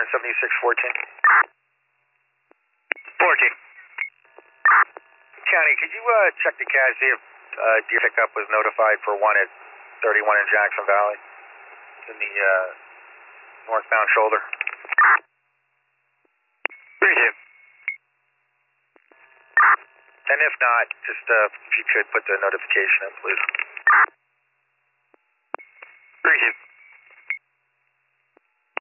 7614. 14. County, could you check the CAD, see if deer pickup was notified for one at 31 in Jackson Valley in the northbound shoulder? Appreciate it. And if not, just if you could put the notification in, please. Appreciate it.